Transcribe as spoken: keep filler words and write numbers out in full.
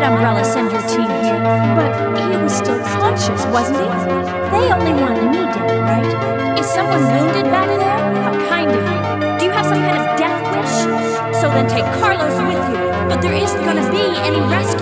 Umbrella send your team here, but he was still conscious, wasn't he? They only wanted me dead, right? Is someone wounded back there? How kind of you. Do you have some kind of death wish? So then take Carlos with you, but there isn't gonna be any rescue.